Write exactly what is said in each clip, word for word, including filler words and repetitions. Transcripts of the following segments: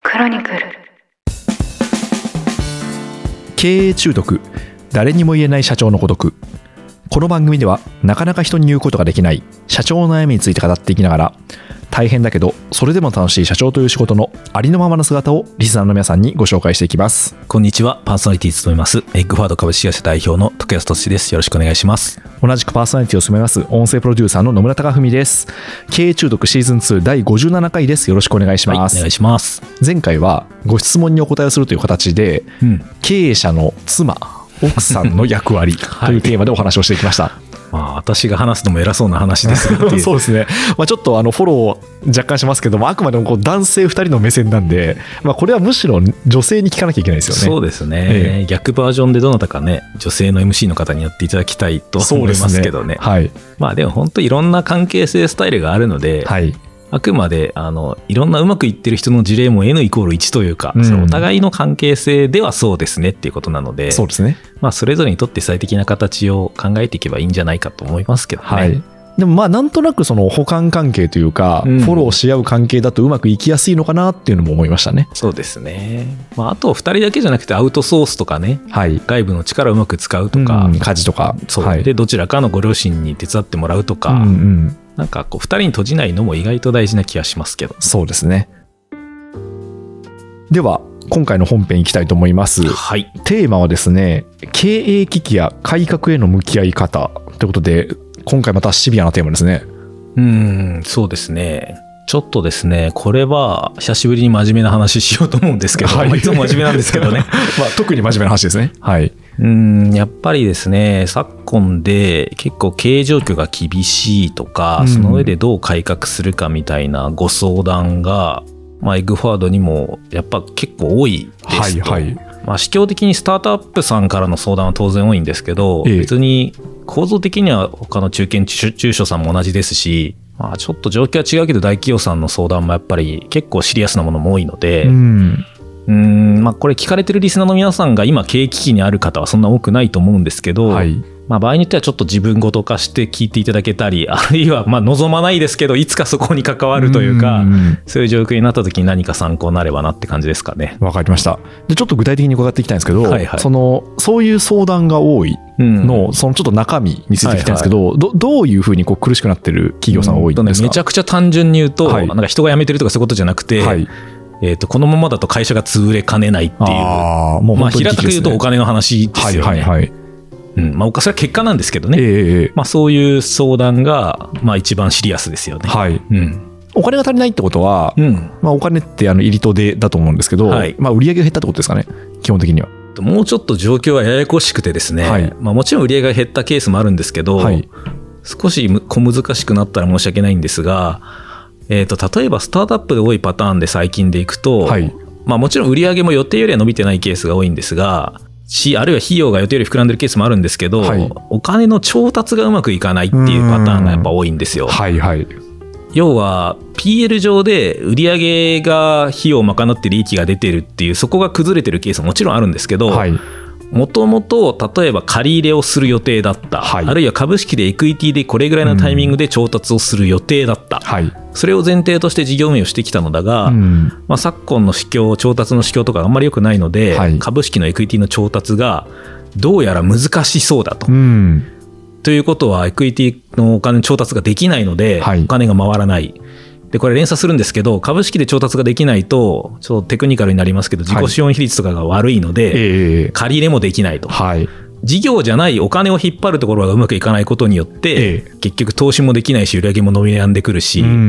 クロニクル。 経営中毒、誰にも言えない社長の孤独。この番組ではなかなか人に言うことができない社長の悩みについて語っていきながら、大変だけどそれでも楽しい社長という仕事のありのままの姿をリスナーの皆さんにご紹介していきます。 こんにちは。パーソナリティを務めますエッグファード株式会社代表の徳安俊です。よろしくお願いします。 同じくパーソナリティを務めます音声プロデューサーの野村貴文です。経営中毒シーズンツーだいごじゅうななかいです。よろしくお願いします。 はい、お願いします。 前回はご質問にお答えをするという形で、うん、経営者の妻奥さんの役割というテーマでお話をしてきました。 まあ、私が話すのも偉そうな話ですがそうですね、まあ、ちょっとあのフォロー若干しますけども、あくまでもこう男性ふたりの目線なんで、まあ、これはむしろ女性に聞かなきゃいけないですよね。 そうですね、ええ、逆バージョンでどなたかね女性の エムシー の方にやっていただきたいと思いますけど ね, ね、はい、まあでも本当いろんな関係性スタイルがあるので、はい、あくまであのいろんなうまくいってる人の事例も N イコールいちというか、うん、そのお互いの関係性ではそうですねっていうことなので、 そうですね、 まあ、それぞれにとって最適な形を考えていけばいいんじゃないかと思いますけどね。 はい、でもまあなんとなくその補完関係というか、うん、フォローし合う関係だとうまくいきやすいのかなっていうのも思いましたね。 そうですね、まあ、あとふたりだけじゃなくてアウトソースとかね、はい、外部の力をうまく使うとか、 うん、家事とか、 そう、はい、でどちらかのご両親に手伝ってもらうとか、うんうん、なんかこうふたりに閉じないのも意外と大事な気がしますけど。 そうですね。では今回の本編いきたいと思います。 はい、 テーマはですね、経営危機や改革への向き合い方ということで、今回またシビアなテーマですね。 うーん、そうですね。ちょっとですね、これは久しぶりに真面目な話しようと思うんですけど、はい、いつも真面目なんですけどねまあ特に真面目な話ですね。はい。 うーん、やっぱりですね、昨今で結構経営状況が厳しいとか、その上でどう改革するかみたいなご相談が、まあ、エッグフォワードにもやっぱ結構多いですと。はいはい。まあ、市況的にスタートアップさんからの相談は当然多いんですけど、ええ、別に構造的には他の中堅中小さんも同じですし、まあ、ちょっと状況は違うけど大企業さんの相談もやっぱり結構シリアスなものも多いので、うん、うーん、まあ、これ聞かれてるリスナーの皆さんが今経営危機にある方はそんな多くないと思うんですけど、はい、まあ、場合によってはちょっと自分ごと化して聞いていただけたり、あるいはまあ望まないですけどいつかそこに関わるというか、うん、そういう状況になった時に何か参考になればなって感じですかね。 わかりました。でちょっと具体的に伺っていきたいんですけど、はいはい、そのそういう相談が多いの、うん、そのちょっと中身について聞きたいんですけど、はいはい、ど, どういうふうにこう苦しくなってる企業さんが多いんですか？ うん、めちゃくちゃ単純に言うと、はい、なんか人が辞めてるとかそういうことじゃなくて、はい、えー、とこのままだと会社が潰れかねないっていう、あ、もう本当に危機ですね。まあ、平たく言うとお金の話ですよね。はいはいはい、うん、まあ、それは結果なんですけどね、えーまあ、そういう相談がまあ一番シリアスですよね。はい、うん、 お金が足りないってことは、うん、まあ、お金ってあの入りと出だと思うんですけど、はい、まあ、売り上げが減ったってことですかね、基本的には。 もうちょっと状況はややこしくてですね、はい、まあ、もちろん売り上げが減ったケースもあるんですけど、はい、少し小難しくなったら申し訳ないんですが、えー、と例えばスタートアップで多いパターンで最近でいくと、はい、まあ、もちろん売り上げも予定よりは伸びてないケースが多いんですが、しあるいは費用が予定より膨らんでるケースもあるんですけど、はい、お金の調達がうまくいかないっていうパターンがやっぱ多いんですよ。はいはい、要は ピーエル 上で売上が費用を賄って利益が出てるっていう、そこが崩れてるケースももちろんあるんですけど、もともと例えば借り入れをする予定だった、はい、あるいは株式でエクイティでこれぐらいのタイミングで調達をする予定だった、はい、それを前提として事業運営をしてきたのだが、うん、まあ、昨今の市況調達の市況とかあんまり良くないので、はい、株式のエクイティの調達がどうやら難しそうだと、うん、ということはエクイティのお金の調達ができないので、はい、お金が回らない。でこれ連鎖するんですけど、株式で調達ができないとちょっとテクニカルになりますけど、自己資本比率とかが悪いので、はい、えー、借り入れもできないと、はい、事業じゃないお金を引っ張るところがうまくいかないことによって、えー、結局投資もできないし売上も伸び悩んでくるし、うんうん、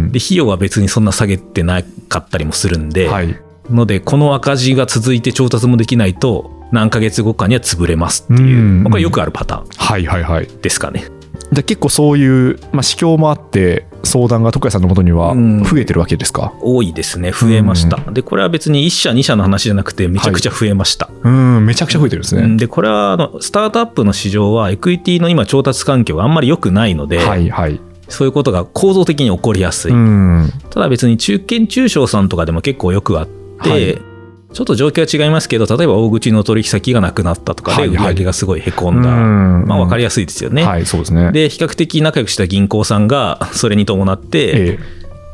で費用は別にそんな下げてなかったりもするんで、はい、のでこの赤字が続いて調達もできないと何ヶ月後かには潰れますっていう、うんうん、まあ、これよくあるパターンですかね。はいはいはい。 で結構そういう、まあ、市況もあって相談が徳谷さんの元には増えてるわけですか？ うん、多いですね。増えました。でこれは別にいっ社に社の話じゃなくてめちゃくちゃ増えました。はい、 うん、めちゃくちゃ増えてるんですね。 でこれはあのスタートアップの市場はエクイティの今調達環境があんまり良くないので、はいはい、そういうことが構造的に起こりやすい。うん、ただ別に中堅中小さんとかでも結構よくあって、はい、ちょっと状況は違いますけど、例えば大口の取引先がなくなったとかで売り上げがすごいへこんだ、はいはい、まあ、分かりやすいですよね。はい、そうですね。で比較的仲良くした銀行さんがそれに伴って、ええ、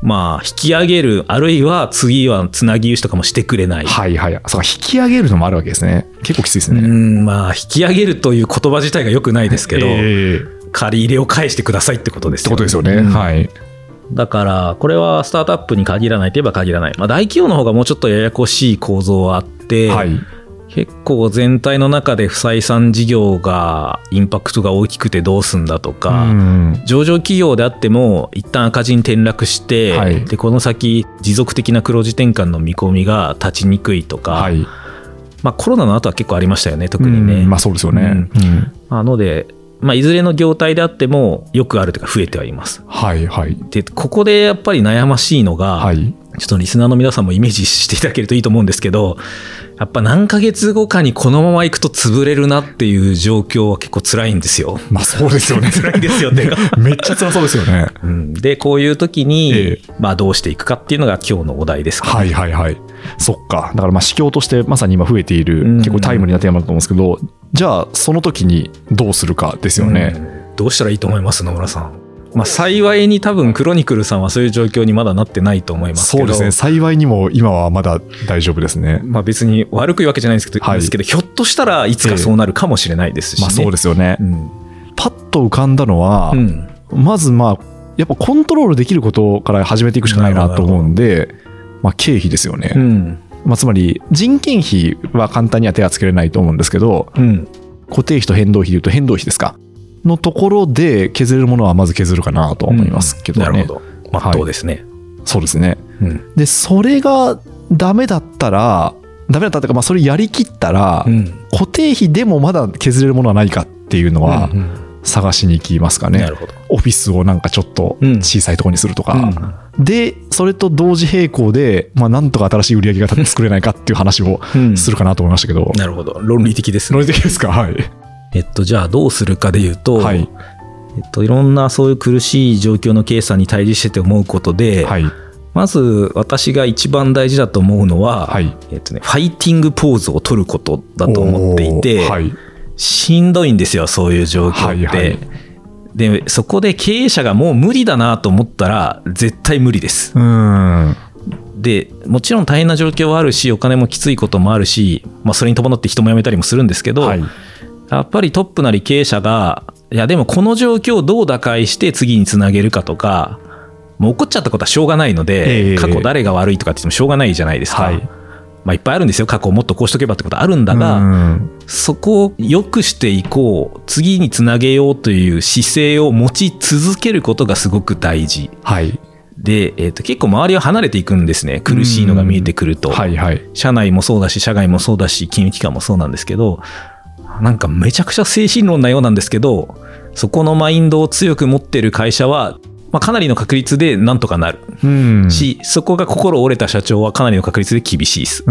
まあ引き上げる、あるいは次はつなぎ融資とかもしてくれない。 はいはい。そうか、引き上げるのもあるわけですね。結構きついですね。 うん、まあ引き上げるという言葉自体が良くないですけど、えー、借り入れを返してくださいってことですよね。 ってことですよね。うん、はい。 だからこれはスタートアップに限らないといえば限らない。まあ大企業の方がもうちょっとややこしい構造はあって、はい、結構全体の中で不採算事業がインパクトが大きくてどうすんだとか、うん、上場企業であっても一旦赤字に転落して、はい、でこの先持続的な黒字転換の見込みが立ちにくいとか、はい、まあ、コロナの後は結構ありましたよね、特にね。 うん、まあそうですよね。うん、 なのでまあ、いずれの業態であってもよくあるというか増えてはいます。 はいはい。 でここでやっぱり悩ましいのが、はい、ちょっとリスナーの皆さんもイメージしていただけるといいと思うんですけど、やっぱ何ヶ月後かにこのまま行くと潰れるなっていう状況は結構辛いんですよ。 まあそうですよね。 辛いですよね。 めっちゃ辛そうですよね。 うん、でこういう時に、ええ、まあどうしていくかっていうのが今日のお題ですかね。 はいはいはい。そっか。だからまあ市況としてまさに今増えている、うん、結構タイムリーなテーマだと思うんですけど、じゃあその時にどうするかですよね。うん、 どうしたらいいと思います野村さん。まあ、幸いに多分クロニクルさんはそういう状況にまだなってないと思いますけど。 そうですね。幸いにも今はまだ大丈夫ですね。 まあ別に悪く言うわけじゃないんですけど、はい、ですけどひょっとしたらいつかそうなるかもしれないですしね。 えー、まあそうですよね。うん、パッと浮かんだのは、うん、まずまあやっぱコントロールできることから始めていくしかないなと思うんで、まあ経費ですよね。うん、まあ、つまり人件費は簡単には手はつけれないと思うんですけど、うん、固定費と変動費でいうと変動費ですかのところで削れるものはまず削るかなと思いますけどね。うん、なるほど。 まっとうですね。はい、 そうですね。うん、でそれがダメだったらダメだったというか、まあそれやりきったら、うん、固定費でもまだ削れるものはないかっていうのは探しに行きますかね。なるほど。オフィスをなんかちょっと小さいところにするとか、うん、でそれと同時並行で、まあ、なんとか新しい売り上げが作れないかっていう話をするかなと思いましたけど。 なるほど。論理的ですね。 論理的ですか。はい。 えっと、じゃあどうするかでいうと、はい、えっと、いろんなそういう苦しい状況のケースに対峙してて思うことで、はい、まず私が一番大事だと思うのは、はい、えっとね、ファイティングポーズを取ることだと思っていて、はい、しんどいんですよそういう状況って、はいはい、でそこで経営者がもう無理だなと思ったら絶対無理です。うーんでもちろん大変な状況はあるしお金もきついこともあるし、まあ、それに伴って人も辞めたりもするんですけど、はい、やっぱりトップなり経営者がいやでもこの状況をどう打開して次につなげるかとか、もう起こっちゃったことはしょうがないので、えー、過去誰が悪いとかって言ってもしょうがないじゃないですか、はい、まあ、いっぱいあるんですよ。過去をもっとこうしとけばってことあるんだが、うん、そこを良くしていこう次につなげようという姿勢を持ち続けることがすごく大事、はい、で、えー、と結構周りは離れていくんですね。苦しいのが見えてくると、はいはい、社内もそうだし社外もそうだし金融機関もそうなんですけど、なんかめちゃくちゃ精神論なようなんですけど、そこのマインドを強く持ってる会社は、まあ、かなりの確率でなんとかなる、うん、しそこが心折れた社長はかなりの確率で厳しいです、うん、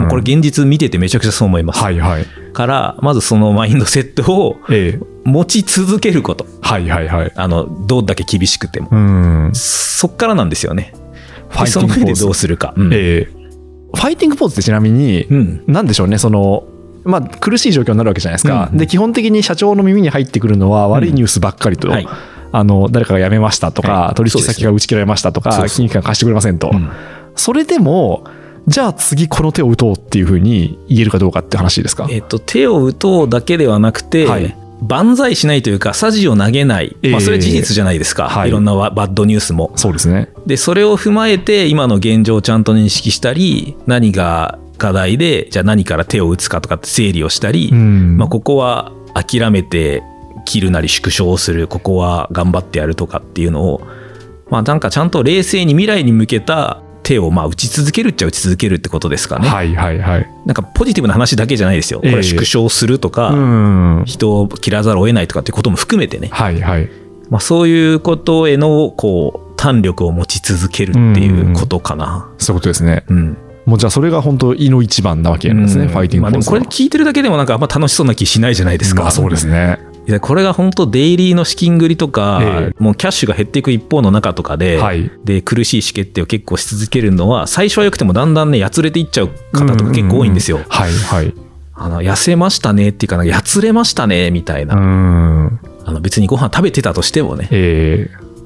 これ現実見ててめちゃくちゃそう思います、はいはい、からまずそのマインドセットを持ち続けること、はいはいはい、あのどうだけ厳しくても、うん、そっからなんですよね。ファイティングポーズ、その上でどうするか、うん、えー、 ファイティングポーズってちなみに、うん、なんでしょうね、そのまあ、苦しい状況になるわけじゃないですか、うん、で基本的に社長の耳に入ってくるのは悪いニュースばっかりと、うん、はい、あの誰かが辞めましたとか、はい、取引先が打ち切られましたとか、金融機関貸してくれませんと、うん、それでもじゃあ次この手を打とうっていうふうに言えるかどうかって話ですか。 えっと、手を打とうだけではなくて、はい、万歳しないというかさじを投げない、まあ、それは事実じゃないですか、えーはい、いろんなバッドニュースもそうですね。 でそれを踏まえて今の現状をちゃんと認識したり、何が課題でじゃあ何から手を打つかとかって整理をしたり、うん、まあ、ここは諦めて切るなり縮小する、ここは頑張ってやるとかっていうのを、まあ、なんかちゃんと冷静に未来に向けた手をまあ打ち続けるっちゃ打ち続けるってことですかね。はいはいはい。なんかポジティブな話だけじゃないですよ。これ縮小するとか、えー、人を切らざるを得ないとかっていうことも含めてね。はいはい。まあ、そういうことへのこう胆力を持ち続けるっていうことかな。 そういうことですね。うん。もうじゃあそれが本当胃の一番なわけなんですね、うん、ファイティングポーズは。まあ、でもこれ聞いてるだけでもなんかあんま楽しそうな気しないじゃないですか。 まあそうですね。 いやこれが本当デイリーの資金繰りとか、えー、もうキャッシュが減っていく一方の中とかで、はい、で苦しい意思決定を結構し続けるのは最初は良くてもだんだんねやつれていっちゃう方とか結構多いんですよ。はいはい。あの痩せましたねっていうか、なんかやつれましたねみたいな。うん、あの別にご飯食べてたとしてもね。えー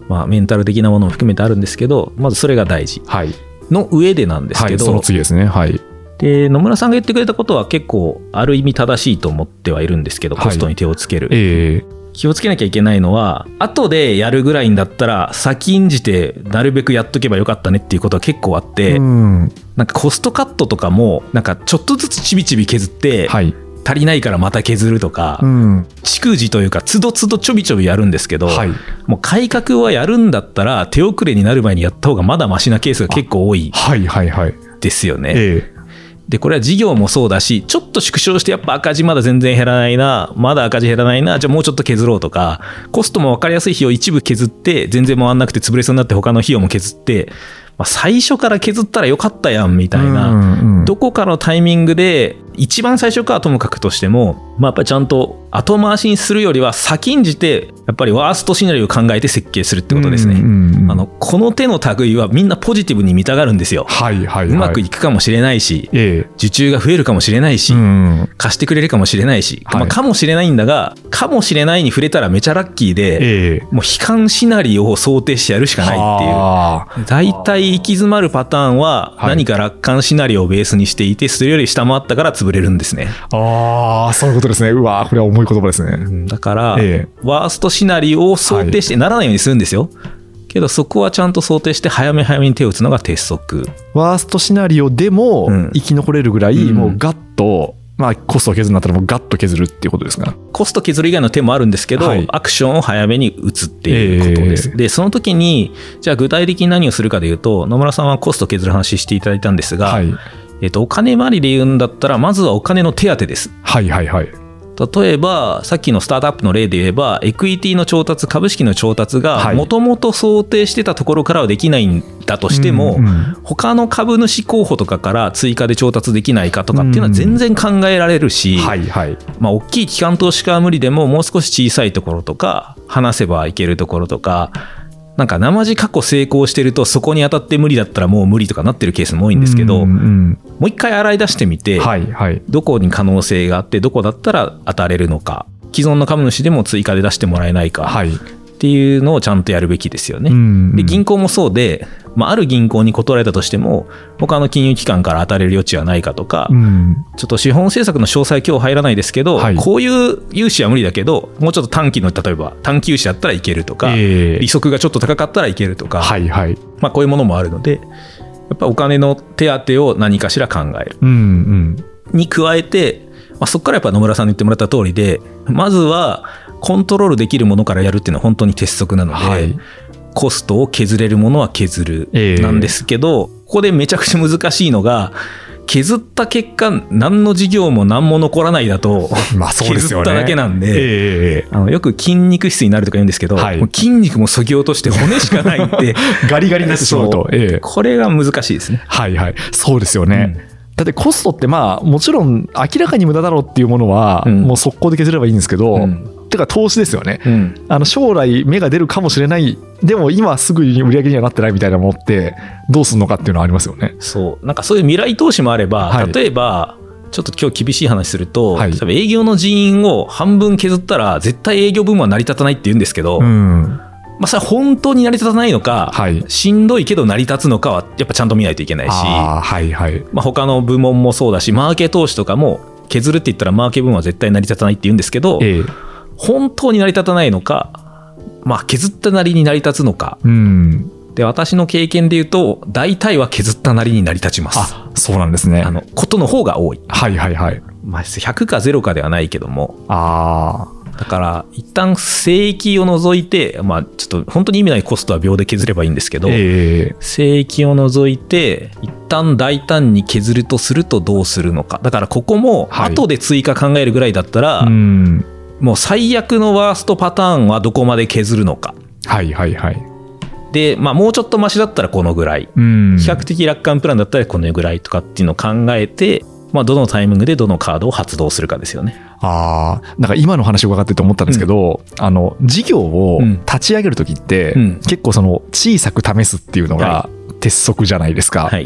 まあ、メンタル的なものも含めてあるんですけど、まずそれが大事の上でなんですけど、 はい、その次ですね。はい。 で野村さんが言ってくれたことは結構ある意味正しいと思ってはいるんですけど、コストに手をつける、 はい、えー気をつけなきゃいけないのは、後でやるぐらいんだったら先んじてなるべくやっとけばよかったねっていうことは結構あって、うん、なんかコストカットとかもなんかちょっとずつちびちび削って、はい、足りないからまた削るとか、うん、逐次というかつどつどちょびちょびやるんですけど、はい、もう改革はやるんだったら手遅れになる前にやった方がまだマシなケースが結構多いですよね。はいはいはい、えーでこれは事業もそうだし、ちょっと縮小してやっぱ赤字まだ全然減らないな、まだ赤字減らないな、じゃあもうちょっと削ろうとか、コストも分かりやすい費用一部削って全然回んなくて潰れそうになって他の費用も削って、まあ、最初から削ったらよかったやんみたいな、うんうん、どこかのタイミングで一番最初かはともかくとしても、まあ、やっぱりちゃんと後回しにするよりは先んじてやっぱりワーストシナリオを考えて設計するってことですね、うんうんうん、あのこの手の類はみんなポジティブに見たがるんですよ、はいはいはい、うまくいくかもしれないし、ええ、受注が増えるかもしれないし、うん、貸してくれるかもしれないし、はい、まあ、かもしれないんだがかもしれないに触れたらめちゃラッキーで、ええ、もう悲観シナリオを想定してやるしかないっていう、だいたい行き詰まるパターンは何か楽観シナリオをベースにしていて、それより下回ったから潰れるんですね。 ああ、そういうことですね。うわ、これは重い言葉ですね。 だから、ええ、ワーストシナリオを想定してならないようにするんですよ、はい、けどそこはちゃんと想定して早め早めに手を打つのが鉄則。 ワーストシナリオでも生き残れるぐらい、うん、もうガッと、まあ、コストを削るんだったらもうガッと削るっていうことですか。 コスト削る以外の手もあるんですけど、はい、アクションを早めに打つっていうことです、えー、でその時にじゃあ具体的に何をするかでいうと、野村さんはコスト削る話していただいたんですが、はい、えっと、お金回りで言うんだったらまずはお金の手当です。はいはいはい。例えばさっきのスタートアップの例で言えば、エクイティの調達、株式の調達がもともと想定してたところからはできないんだとしても、うんうん、他の株主候補とかから追加で調達できないかとかっていうのは全然考えられるし、うん、はいはい、まあ、大きい機関投資家は無理でももう少し小さいところとか話せばいけるところとか、なんか生地過去成功してるとそこに当たって無理だったらもう無理とかなってるケースも多いんですけど、うんうん、もう一回洗い出してみて、はいはい、どこに可能性があってどこだったら当たれるのか、既存の株主でも追加で出してもらえないか、はい、っていうのをちゃんとやるべきですよね、うんうん、で銀行もそうで、まあ、ある銀行に断られたとしても他の金融機関から当たれる余地はないかとか、うん、ちょっと資本政策の詳細今日入らないですけど、はい、こういう融資は無理だけどもうちょっと短期の例えば短期融資だったらいけるとか、えー、利息がちょっと高かったらいけるとか、はいはい、まあ、こういうものもあるのでやっぱお金の手当を何かしら考える、うんうん、に加えて、まあ、そこからやっぱ野村さんに言ってもらった通りで、まずはコントロールできるものからやるっていうのは本当に鉄則なので、はい、コストを削れるものは削るなんですけど、えー、ここでめちゃくちゃ難しいのが、削った結果何の事業も何も残らないだと、まあそうですよね、削っただけなんで、えー、あのよく筋肉質になるとか言うんですけど、はい、もう筋肉も削ぎ落として骨しかないってガリガリになってしまうと、えー、 これが難しいですね。 はいはい、そうですよね、うん、だってコストってまあもちろん明らかに無駄だろうっていうものはもう速攻で削ればいいんですけど、うん、てか投資ですよね、うん、あの将来芽が出るかもしれない、でも今すぐに売り上げにはなってないみたいなものってどうするのかっていうのはありますよね。 そうなんかそういう未来投資もあれば、はい、例えばちょっと今日厳しい話すると、はい、多分営業の人員を半分削ったら絶対営業部門は成り立たないって言うんですけど、うん、まあ、それは本当に成り立たないのか、はい、しんどいけど成り立つのかはやっぱちゃんと見ないといけないし、あ、はいはい、まあ、他の部門もそうだし、マーケ投資とかも削るって言ったらマーケ部門は絶対成り立たないって言うんですけど、ええ、本当に成り立たないのか、まあ、削ったなりに成り立つのか、うん、で私の経験で言うと大体は削ったなりに成り立ちます。 あ、そうなんですね。 あのことの方が多い。 はいはいはい、 まあ、ひゃくかゼロかではないけども、あ、だから一旦聖域を除いて、まあ、ちょっと本当に意味ないコストは秒で削ればいいんですけど、えー、聖域を除いて一旦大胆に削るとするとどうするのか。だからここも後で追加考えるぐらいだったら、はい、うん、もう最悪のワーストパターンはどこまで削るのか。はいはいはい。で、まあ、もうちょっとマシだったらこのぐらい、うん、比較的楽観プランだったらこのぐらいとかっていうのを考えて、まあ、どのタイミングでどのカードを発動するかですよね。ああ、なんか今の話を伺ってて思ったんですけど、うん、あの事業を立ち上げるときって、うん、結構その小さく試すっていうのが鉄則じゃないですか。はい、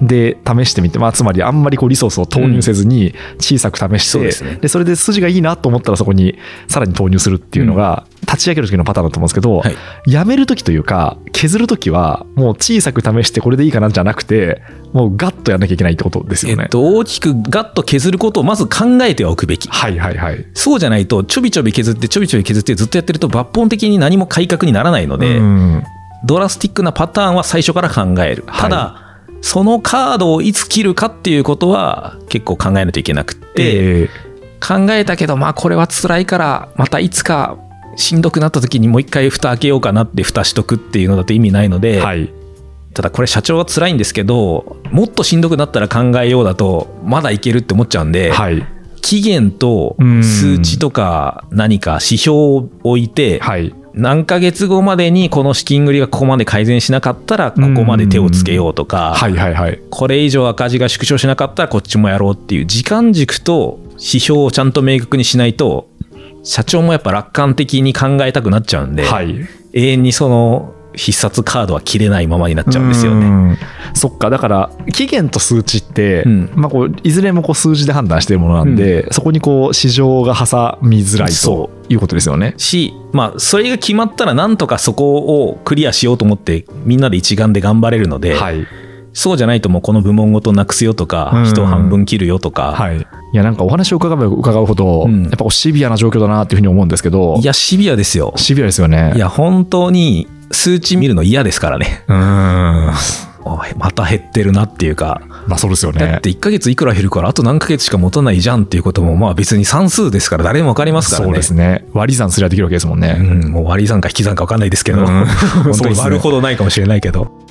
で試してみて、まあ、つまりあんまりこうリソースを投入せずに小さく試して、うん そ, でね、でそれで筋がいいなと思ったらそこにさらに投入するっていうのが立ち上げる時のパターンだと思うんですけど、はい、やめる時というか削る時はもう小さく試してこれでいいかなじゃなくてもうガッとやらなきゃいけないってことですよね。 えっと、大きくガッと削ることをまず考えてはおくべき。 はいはいはい。 そうじゃないとちょびちょび削ってちょびちょび削ってずっとやってると抜本的に何も改革にならないので、うん、ドラスティックなパターンは最初から考える。ただ、はい、そのカードをいつ切るかっていうことは結構考えないといけなくって、えー、考えたけどまあこれは辛いからまたいつかしんどくなった時にもう一回蓋開けようかなって蓋しとくっていうのだと意味ないので、はい、ただこれ社長は辛いんですけどもっとしんどくなったら考えようだとまだいけるって思っちゃうんで、はい、期限と数値とか何か指標を置いて、はい、何ヶ月後までにこの資金繰りがここまで改善しなかったらここまで手をつけようとか、はいはいはい、これ以上赤字が縮小しなかったらこっちもやろうっていう時間軸と指標をちゃんと明確にしないと社長もやっぱ楽観的に考えたくなっちゃうんで、はい、永遠にその必殺カードは切れないままになっちゃうんですよね。うん、 そっか。だから期限と数値って、うんまあ、こういずれもこう数字で判断しているものなんで、うん、そこにこう市場が挟みづらいということですよね。 し、まあ、それが決まったらなんとかそこをクリアしようと思ってみんなで一丸で頑張れるので、はい、そうじゃないともうこの部門ごとなくすよとか、うん、人を半分切るよとか、はい、いやなんかお話を伺えば伺うほど、うん、やっぱシビアな状況だなっていうふうに思うんですけど。いやシビアですよ。 シビアですよね。 いや本当に数値見るの嫌ですからね。うーんまた減ってるなっていうか。 まあそうですよね。 だっていっかげついくら減るからあと何ヶ月しか持たないじゃんっていうこともまあ別に算数ですから誰でも分かりますからね。 そうですね。割り算すればできるわけですもんね。 うん、もう割り算か引き算か分かんないですけど、うん、本当に割るほどないかもしれないけど。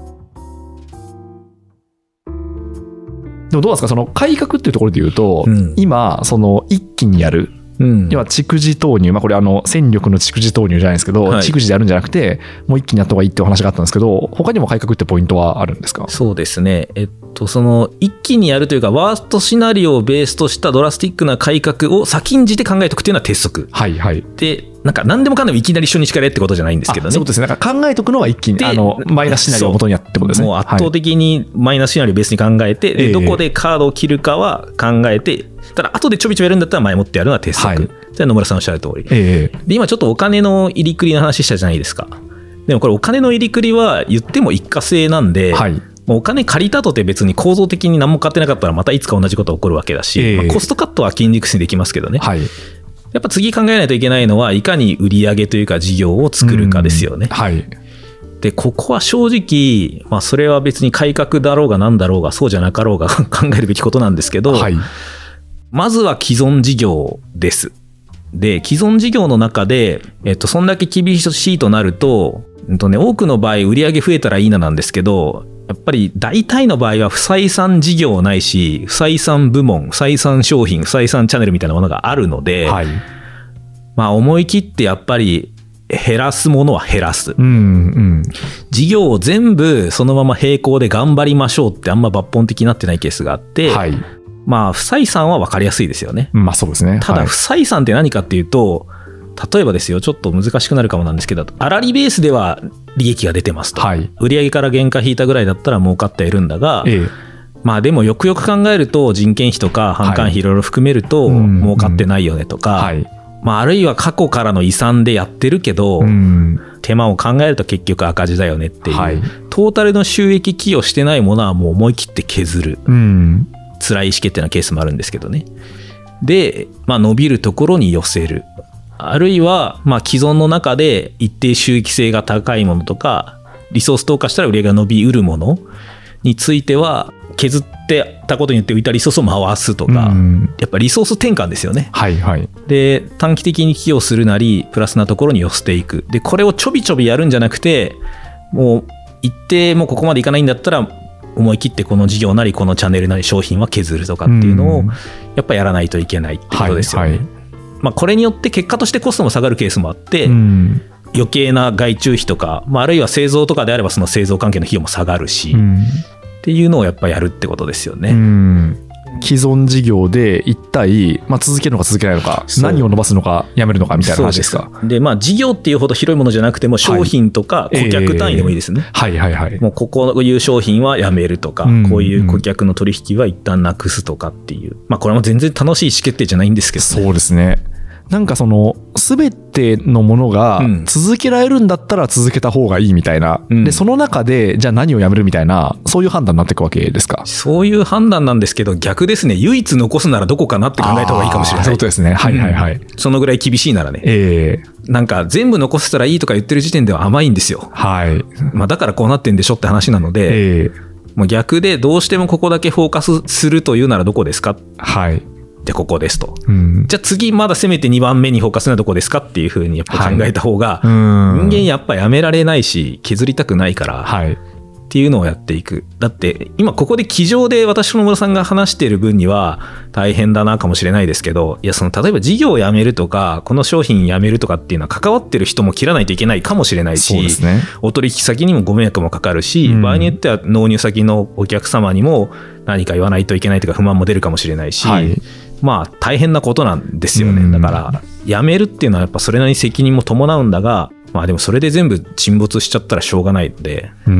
でもどうですかその改革っていうところで言うと、うん、今その一気にやる。うん、要は蓄次投入、まあ、これあの戦力の蓄次投入じゃないですけど、はい、蓄次でやるんじゃなくてもう一気にやった方がいいってお話があったんですけど他にも改革ってポイントはあるんですか？ そうですね、えっと、その一気にやるというかワーストシナリオをベースとしたドラスティックな改革を先んじて考えておくっていうのは鉄則、はいはい、でなんか何でもかんでもいきなり初日からやってことじゃないんですけどね。 そうですね。なんか考えておくのは一気にあのマイナスシナリオを元にやってことですね。 もう圧倒的にマイナスシナリオをベースに考えて、はい、でどこでカードを切るかは考えて、えー、ただ後でちょびちょびやるんだったら前もってやるのは鉄則、はい、じゃあ野村さんおっしゃる通り、えー、で今ちょっとお金の入りくりの話したじゃないですか。でもこれお金の入りくりは言っても一過性なんで、はい、もうお金借りたとて別に構造的に何も買ってなかったらまたいつか同じことが起こるわけだし、えーまあ、コストカットは筋肉質にできますけどね、はい、やっぱ次考えないといけないのはいかに売り上げというか事業を作るかですよね、はい、でここは正直、まあ、それは別に改革だろうが何だろうがそうじゃなかろうが考えるべきことなんですけど、はい、まずは既存事業です。で既存事業の中で、えっと、そんだけ厳しいとなると、えっとね、多くの場合売り上げ増えたらいいななんですけどやっぱり大体の場合は不採算事業ないし不採算部門不採算商品不採算チャンネルみたいなものがあるので、はい、まあ思い切ってやっぱり減らすものは減らす、うんうん、事業を全部そのまま並行で頑張りましょうってあんま抜本的になってないケースがあって、はい、まあ不採算は分かりやすいですよね。 まあそうですね。 ただ不採算って何かっていうと、例えばですよちょっと難しくなるかもなんですけど粗利ベースでは利益が出てますと、はい、売上から原価引いたぐらいだったら儲かっているんだが、ええ、まあでもよくよく考えると人件費とか販管費いろいろ含めると儲かってないよねとか、はいうんうんはいまあ、あるいは過去からの遺産でやってるけど、うん、手間を考えると結局赤字だよねっていう、はい、トータルの収益寄与してないものはもう思い切って削る、うん、辛い意思決定のケースもあるんですけどね。で、まあ、伸びるところに寄せる、あるいはまあ既存の中で一定収益性が高いものとかリソース投下したら売り上げが伸びうるものについては削ってたことによって浮いたリソースを回すとか、うん、やっぱリソース転換ですよね、はいはい、で短期的に寄与するなりプラスなところに寄せていく。でこれをちょびちょびやるんじゃなくてもう一定もうここまでいかないんだったら思い切ってこの事業なりこのチャンネルなり商品は削るとかっていうのをやっぱやらないといけないってことですよね、はいはいまあ、これによって結果としてコストも下がるケースもあって、うん、余計な外注費とか、まあ、あるいは製造とかであればその製造関係の費用も下がるし、うん、っていうのをやっぱやるってことですよね、うん既存事業で一体、まあ、続けるのか続けないのか、何を伸ばすのかやめるのかみたいな話ですか。 で、まあ、事業っていうほど広いものじゃなくても、商品とか顧客単位でもいいですね。 はい、はいはいはい。 もうここいう商品はやめるとか、うんうん、こういう顧客の取引は一旦なくすとかっていう、まあ、これも全然楽しい意思決定じゃないんですけど、 ね、そうですね。なんかその全てのものが続けられるんだったら続けた方がいいみたいな、うん、でその中でじゃあ何をやめるみたいな、そういう判断になっていくわけですか。 そういう判断なんですけど、逆ですね。唯一残すならどこかなって考えた方がいいかもしれない。 そういうことですね。はいはいはい、うん、 そのぐらい厳しいならね、 えー、なんか全部残せたらいいとか言ってる時点では甘いんですよ。 はい、 まあ、だからこうなってんでしょって話なので、えー、もう逆でどうしてもここだけフォーカスするというならどこですか。 はい、 でここですと、 うん、 じゃあ次まだせめてにばんめにフォーカスするのはどこですかっていうふうにやっぱ考えた方が、 はい、 人間やっぱやめられないし削りたくないから、 はい、 っていうのをやっていく。だって今ここで机上で私と野村さんが話している分には大変だなかもしれないですけど、いやその例えば事業をやめるとかこの商品やめるとかっていうのは関わってる人も切らないといけないかもしれないし、 そうですね、 お取引先にもご迷惑もかかるし、うん、場合によっては納入先のお客様にも何か言わないといけないとか不満も出るかもしれないし、はい、まあ大変なことなんですよね。だから辞めるっていうのはやっぱそれなりに責任も伴うんだが、まあでもそれで全部沈没しちゃったらしょうがないので、 うん、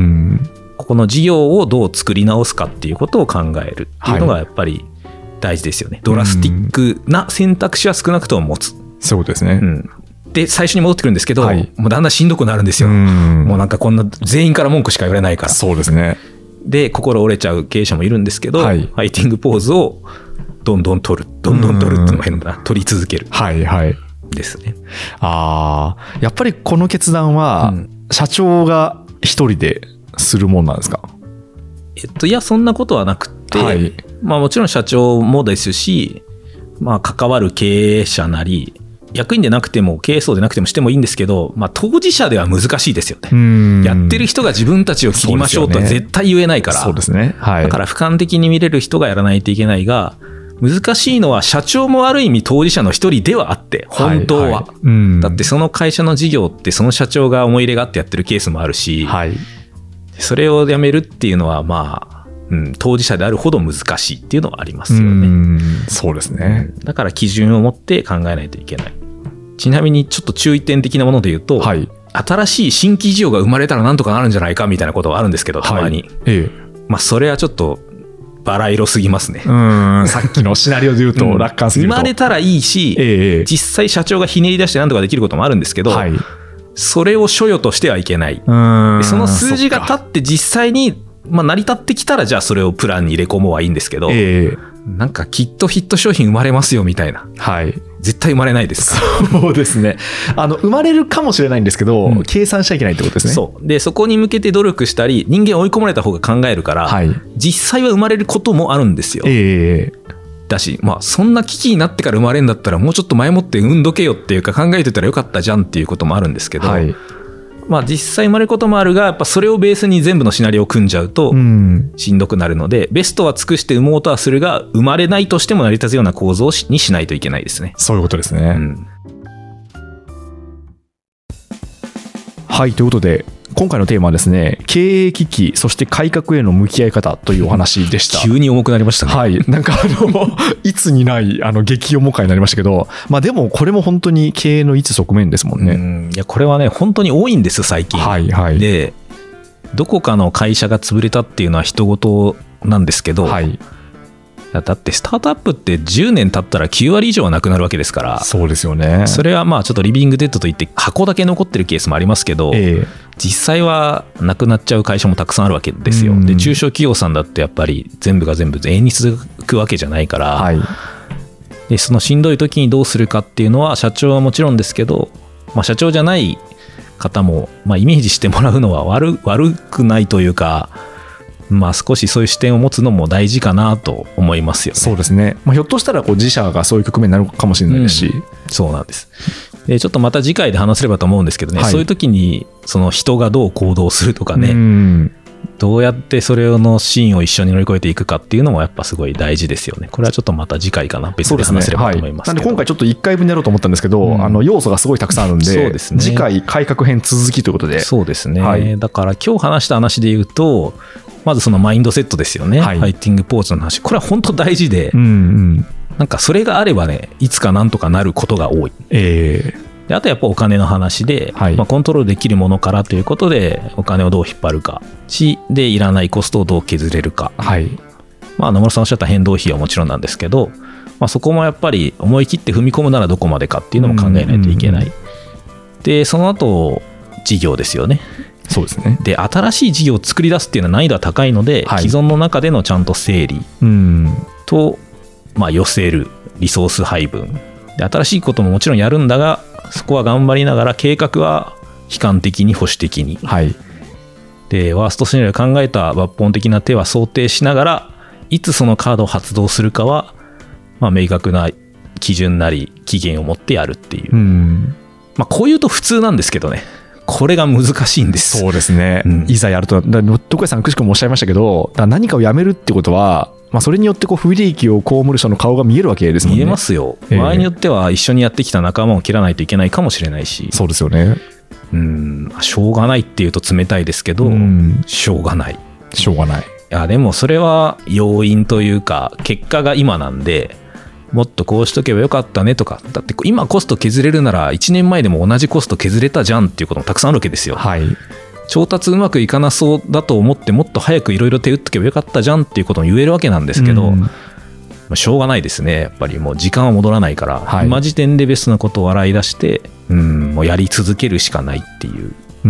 ここの事業をどう作り直すかっていうことを考えるっていうのがやっぱり大事ですよね。はい、ドラスティックな選択肢は少なくとも持つ。 そうですね。 うん、で最初に戻ってくるんですけど、 はい、 もうだんだんしんどくなるんですよ。うん、もうなんかこんな全員から文句しか言われないから。 そうですね。 で心折れちゃう経営者もいるんですけど、はい、ファイティングポーズをどんどん取るどんどん取るっていうのが変だな、取り続ける、 はいはいですね。 ああ、やっぱりこの決断は社長が一人でするもんなんですか。 えっといやそんなことはなくて、はい、まあもちろん社長もですし、まあ関わる経営者なり役員でなくても経営層でなくてもしてもいいんですけど、まあ、当事者では難しいですよね。やってる人が自分たちを切りましょうとは絶対言えないから。 そうですね。はい、 だから俯瞰的に見れる人がやらないといけないが、難しいのは社長もある意味当事者の一人ではあって本当は、はいはい、うん、だってその会社の事業ってその社長が思い入れがあってやってるケースもあるし、はい、それをやめるっていうのはまあ、うん、当事者であるほど難しいっていうのはありますよね。 うん、そうですね。 だから基準を持って考えないといけない。ちなみにちょっと注意点的なもので言うと、はい、新しい新規事業が生まれたらなんとかなるんじゃないかみたいなことはあるんですけど、たまに、はい、ええ、まあそれはちょっとバラ色すぎますね。 うん、さっきのシナリオで言うと楽観すぎると、 うん、生まれたらいいし、ええ、実際社長がひねり出してなんとかできることもあるんですけど、はい、それを所有としてはいけない。うん、その数字が立って実際に、まあ、成り立ってきたらじゃあそれをプランに入れ込もうはいいんですけど、ええ、なんかきっとヒット商品生まれますよみたいな、はい、絶対生まれないですから。 そうですね。あの生まれるかもしれないんですけど、うん、計算しちゃいけないってことですね。 そうで、そこに向けて努力したり人間追い込まれた方が考えるから、はい、実際は生まれることもあるんですよ。えー、だし、まあそんな危機になってから生まれるんだったらもうちょっと前もって産んどけよっていうか考えてたらよかったじゃんっていうこともあるんですけど、はい、まあ、実際生まれることもあるが、やっぱそれをベースに全部のシナリオを組んじゃうとしんどくなるので、うん、ベストは尽くして産もうとはするが生まれないとしても成り立つような構造にしないといけないですね。 そういうことですね。うん、はい、ということで今回のテーマはですね、経営危機そして改革への向き合い方というお話でした。 急に重くなりましたね。 はい、なんかあのいつにないあの激重回になりましたけど、まあでもこれも本当に経営の一側面ですもんね。うん、 いやこれはね本当に多いんです最近。はいはい。でどこかの会社が潰れたっていうのは人事なんですけど、はい、だってスタートアップってじゅうねん経ったらきゅうわり以上はなくなるわけですから。 そうですよね。 それはまあちょっとリビングデッドといって箱だけ残ってるケースもありますけど、えー、実際はなくなっちゃう会社もたくさんあるわけですよ。で中小企業さんだってやっぱり全部が全部永遠に続くわけじゃないから、はい、でそのしんどい時にどうするかっていうのは社長はもちろんですけど、まあ、社長じゃない方もまあイメージしてもらうのは 悪, 悪くないというか、まあ、少しそういう視点を持つのも大事かなと思いますよね。 そうですね、まあ、ひょっとしたらこう自社がそういう局面になるかもしれないですし、うん、 そうなんです。でちょっとまた次回で話せればと思うんですけどね、はい、そういう時にその人がどう行動するとかね、うん、 どうやってそれのシーンを一緒に乗り越えていくかっていうのもやっぱすごい大事ですよね。これはちょっとまた次回かな、別で話せればと思いますけど。 そうですね、はい、なんで今回ちょっといっかいぶんやろうと思ったんですけど、うん、あの要素がすごいたくさんあるんで、そうですね、次回改革編続きということで。 そうですね、はい、だから今日話した話で言うと、まずそのマインドセットですよね、はい、ファイティングポーズの話、これは本当大事で、うんうん、なんかそれがあればね、いつかなんとかなることが多い。えーであとやっぱお金の話で、はい、まあ、コントロールできるものからということでお金をどう引っ張るかしで、いらないコストをどう削れるか、はい、まあ、野村さんおっしゃった変動費はもちろんなんですけど、まあ、そこもやっぱり思い切って踏み込むならどこまでかっていうのも考えないといけない、うんうんうん、でその後事業ですよね。 そうですね。 で新しい事業を作り出すっていうのは難易度は高いので、はい、既存の中でのちゃんと整理と、まあ、寄せるリソース配分で、新しいことももちろんやるんだが、そこは頑張りながら計画は悲観的に保守的に、はい、でワーストシナリオを考えた抜本的な手は想定しながら、いつそのカードを発動するかは、まあ、明確な基準なり期限を持ってやるっていう、うん、まあ、こういうと普通なんですけどね、これが難しいんです。 そうですね、うん、いざやると、徳谷さんくしくもおっしゃいましたけど、何かをやめるってことは、まあ、それによってこう不利益を被る人の顔が見えるわけですもんね。 見えますよ、えー、場合によっては一緒にやってきた仲間を切らないといけないかもしれないし。 そうですよね。 うん、しょうがないっていうと冷たいですけど、うん、しょうがないしょうがない。いやでもそれは要因というか結果が今なんで、もっとこうしとけばよかったねとか、だって今コスト削れるならいちねんまえでも同じコスト削れたじゃんっていうこともたくさんあるわけですよ。はい、調達うまくいかなそうだと思ってもっと早くいろいろ手打っとけばよかったじゃんっていうことも言えるわけなんですけど、うん、まあ、しょうがないですね。やっぱりもう時間は戻らないから、はい、今時点でベストなことを洗い出して、うん、もうやり続けるしかないっていう、うん、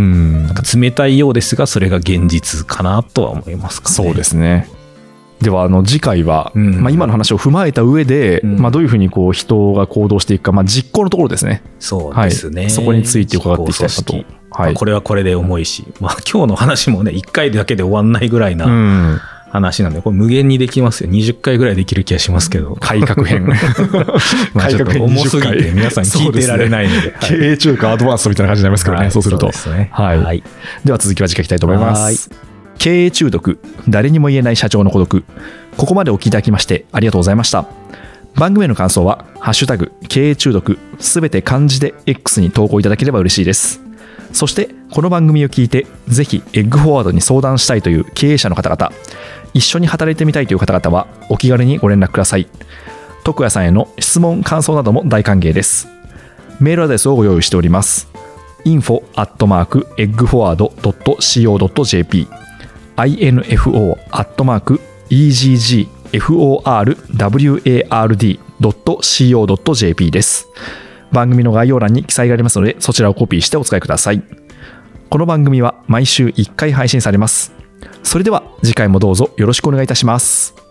なんか冷たいようですがそれが現実かなとは思いますかね。 そうですね。ではあの次回は、うん、まあ、今の話を踏まえた上で、うん、まあ、どういうふうにこう人が行動していくか、まあ、実行のところですね。 そうですね、 はい、そこについて伺っていきたいなと。はい、 まあ、これはこれで重いし、まあ、今日の話もねいっかいだけで終わんないぐらいな話なんで、これ無限にできますよ。にじゅっかいぐらいできる気がしますけど、 改革編まあちょっと重すぎて皆さん聞いてられないので、 ね、はい、経営中華アドバンストみたいな感じになりますからね、はい、そうすると。そうですね、はいはい、では続きは次回いきたいと思います。経営中毒、誰にも言えない社長の孤独。ここまでお聞きいただきましてありがとうございました。番組への感想はハッシュタグ経営中毒すべて漢字で X に投稿いただければ嬉しいです。そしてこの番組を聞いてぜひエッグフォワードに相談したいという経営者の方々、一緒に働いてみたいという方々はお気軽にご連絡ください。徳谷さんへの質問感想なども大歓迎です。メールアドレスをご用意しております。インフォ アットマーク エッグフォワード ドット シーオー ドット ジェーピー インフォ アットマーク イージージーエフオーアールダブリューエーアールディー ドット シーオー ドット ジェーピー です。番組の概要欄に記載がありますので、そちらをコピーしてお使いください。この番組は毎週いっかい配信されます。それでは次回もどうぞよろしくお願いいたします。